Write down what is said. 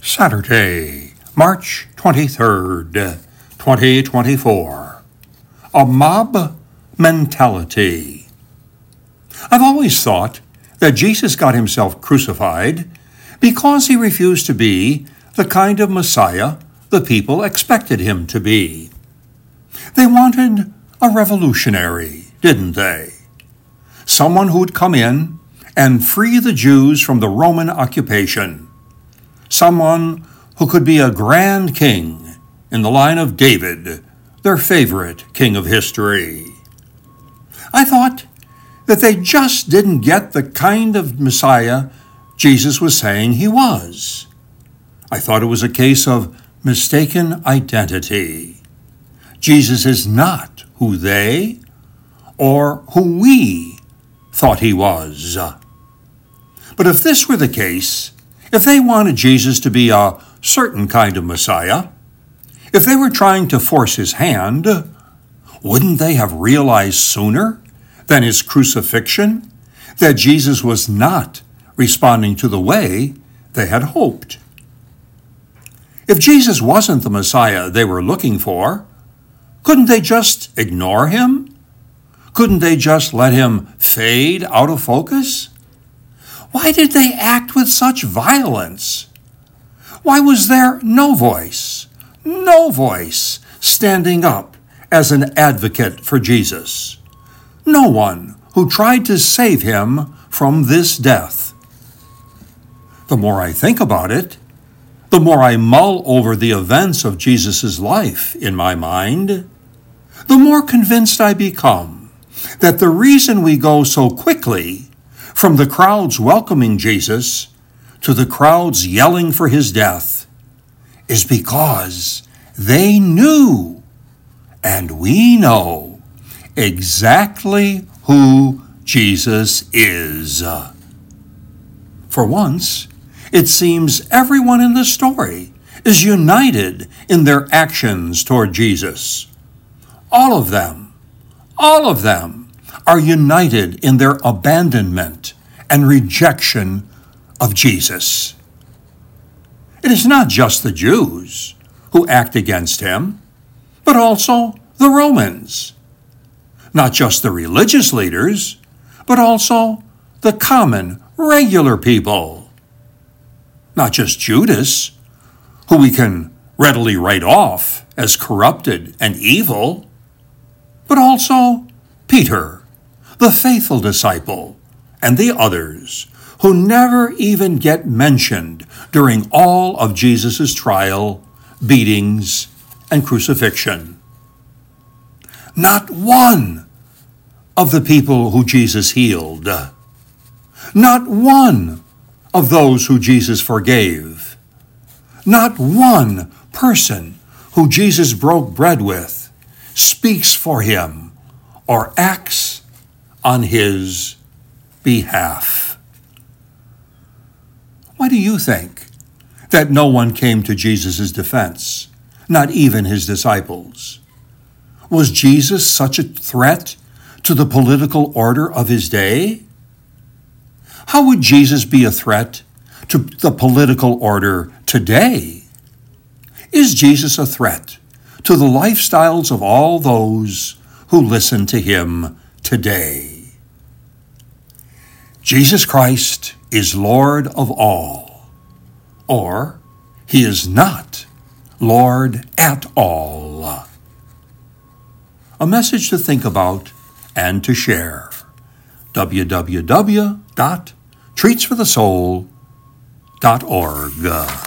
Saturday, March 23rd, 2024. A mob mentality. I've always thought that Jesus got himself crucified because he refused to be the kind of Messiah the people expected him to be. They wanted a revolutionary, didn't they? Someone who'd come in and free the Jews from the Roman occupation. Someone who could be a grand king in the line of David, their favorite king of history. I thought that they just didn't get the kind of Messiah Jesus was saying he was. I thought it was a case of mistaken identity. Jesus is not who they or who we thought he was. But if this were the case, if they wanted Jesus to be a certain kind of Messiah, if they were trying to force his hand, wouldn't they have realized sooner than his crucifixion that Jesus was not responding to the way they had hoped? If Jesus wasn't the Messiah they were looking for, couldn't they just ignore him? Couldn't they just let him fade out of focus? Why did they act with such violence? Why was there no voice standing up as an advocate for Jesus? No one who tried to save him from this death. The more I think about it, the more I mull over the events of Jesus' life in my mind, the more convinced I become that the reason we go so quickly from the crowds welcoming Jesus to the crowds yelling for his death is because they knew, and we know, exactly who Jesus is. For once, it seems everyone in the story is united in their actions toward Jesus. All of them are united in their abandonment and rejection of Jesus. It is not just the Jews who act against him, but also the Romans. Not just the religious leaders, but also the common, regular people. Not just Judas, who we can readily write off as corrupted and evil, but also Peter, the faithful disciple, and the others who never even get mentioned during all of Jesus' trial, beatings, and crucifixion. Not one of the people who Jesus healed, not one of those who Jesus forgave, not one person who Jesus broke bread with speaks for him or acts on his behalf. Why do you think that no one came to Jesus' defense, not even his disciples? Was Jesus such a threat to the political order of his day? How would Jesus be a threat to the political order today? Is Jesus a threat to the lifestyles of all those who listen to him today? Jesus Christ is Lord of all, or he is not Lord at all. A message to think about and to share. www.treatsforthesoul.org